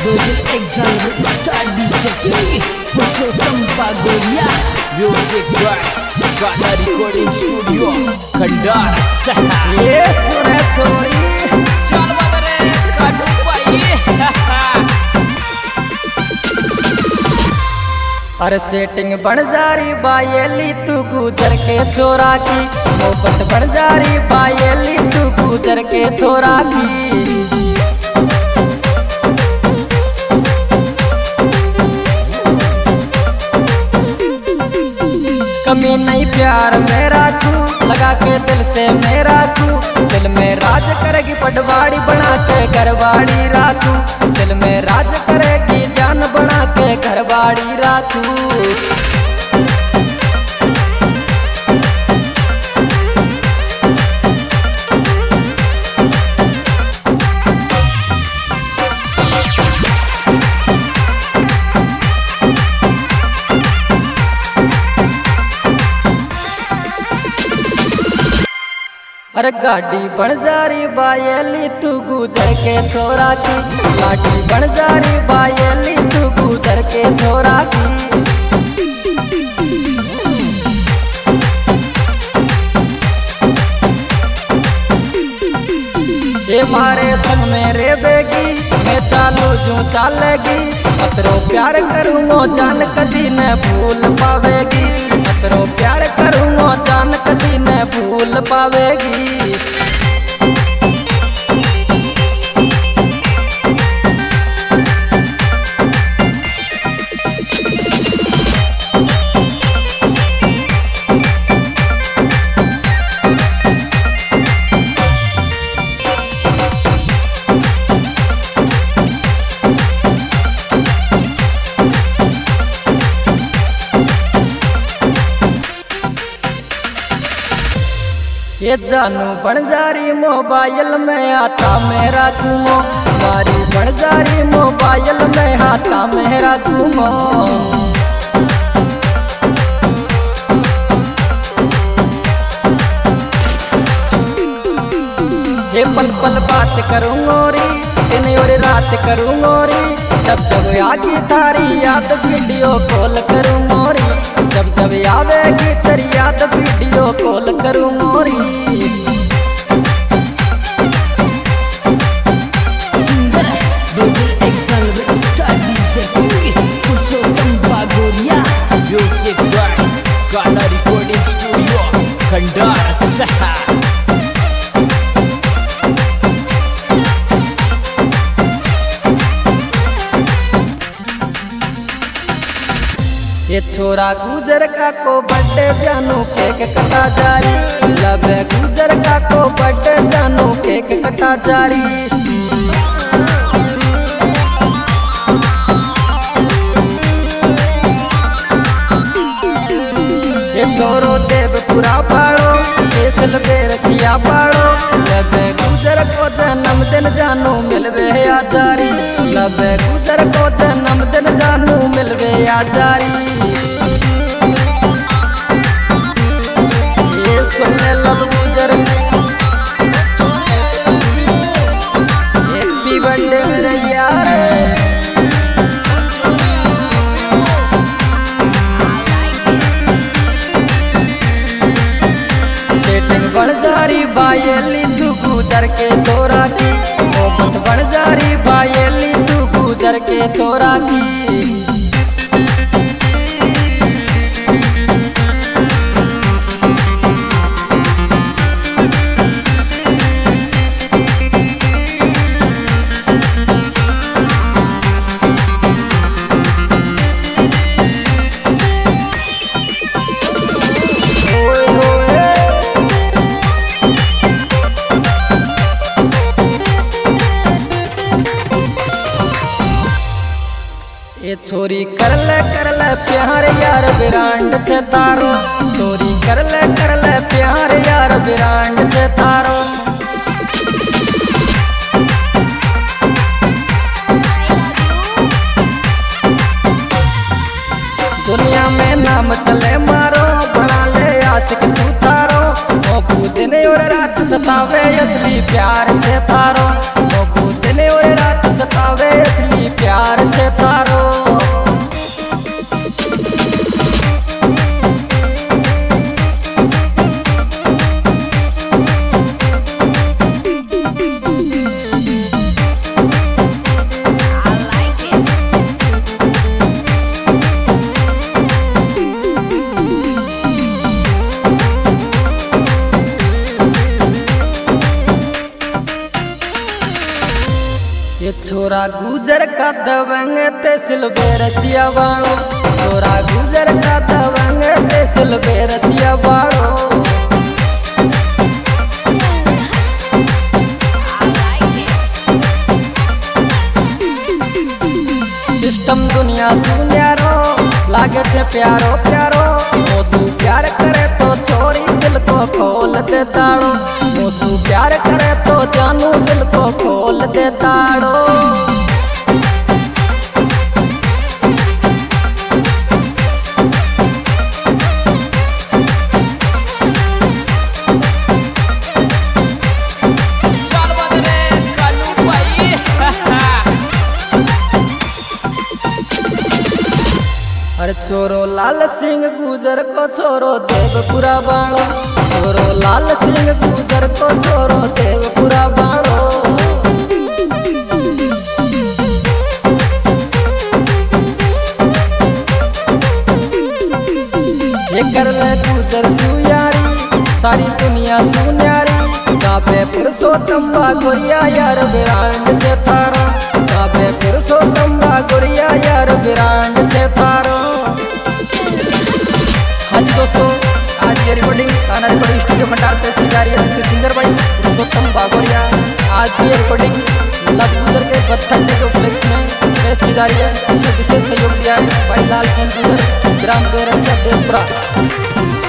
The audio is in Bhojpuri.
exile start disappearing. Put your Bagoria music right. Karena recording studio Kendar. Yes, surat sorry. Jangan badare kadu pai. अरे सेटिंग बन जारी बायली तू गुजर के छोरा की, मोहब्बत बन जारी बायली तू गुजर के छोरा की। कमी नहीं प्यार मेरा तू लगा के दिल से मेरा तू, दिल में राज करेगी पटवाड़ी बना के घरवाड़ी रातू, दिल में राज करेगी जान बना के घरवाड़ी रातू। अरे गाड़ी बन जारी बायली तू गुजर के छोरा की, गाड़ी बन जारी बायली तू गुजर के छोरा की। ये मारे संग मेरे बेगी मैं चालू जो चालेगी, मतरो प्यार करूँगो जान कदी न भूल पावेगी, मतरो प्यार करूँगो जान कदी न भूल पावेगी। ये जानू बन जारी मोबाइल में आता मेरा घूमो, मारी बन जारी मोबाइल में आता मेरा घूमो। ये पल पल बात करूँगो री, दिन और रात करूँगो री, जब जब आगी तारी याद वीडियो कॉल करूँगो री, जब जब आवेगी तेरी याद वीडियो कॉल करूँगो री। Music right. Karena recording studio Kendar. ये छोरा गुजर का को बर्थडे जानू केक कटा जारी, लब गुजर का को बर्थडे जानू केक कटा जारी। ये छोरो देवपुरा पाड़ो केसल बेरसिया पाड़ो, लब गुजर को जन्मदिन जानू मिलवे आ जारी, लब गुजर को जन्मदिन जानू मिलवे आ जारी। ये सुनने लब गुजर हैप्पी बर्थडे मेरे यार। सेटिंग बन जारी बायली तू गुजर के छोरा की, मोहब्बत बन जारी बायली तू गुजर के छोरा की। ये छोरी कर ले प्यार यार विरांड से तारो, छोरी कर ले प्यार यार विरांड से तारो। दुनिया में नाम चले मारो बना ले आशिक तू तारो, ओ दिन और रात सतावे असली प्यार से तारो, ओ दिन और रात सतावे असली प्यार ये छोरा गुजर का दबंग ते सिलबेरसिया बाड़ो, छोरा गुजर का दबंग ते सिलबेरसिया बाड़ो। सिस्टम दुनिया सुन्यारो लागे छे प्यारो प्यारो, मोसू प्यार करे तो छोरी दिल को खोल दे ताड़ो, मोसू प्यार करे तो जानू दिल को खोल दे ताड़ो। अरे छोरो लाल सिंह गुजर को छोरो देवपुरा बाड़ो, छोरो लाल सिंह गुजर को छोरो देवपुरा बाड़ो। ये कर ले गुजर सुयारी सारी दुनिया सुन्यारी, काबे पुरुषोत्तम गोरिया यार विरांड छे तारो, काबे पुरुषोत्तम गोरिया यार विरांड छे तारो। हाँ जी दोस्तों, आज ये recording Kanha recording studio Khandar पे की जा रही है, जिसके सिंगर भाई पुरुषोत्तम बागोरिया। आज की ये रिकॉर्डिंग लव गुजर के बर्थडे के उपलक्ष्य में पेश की जा रही है। इसमें विशेष सहयोग दिया है भाई लाल सिंह गुजर, ग्राम देवपुरा।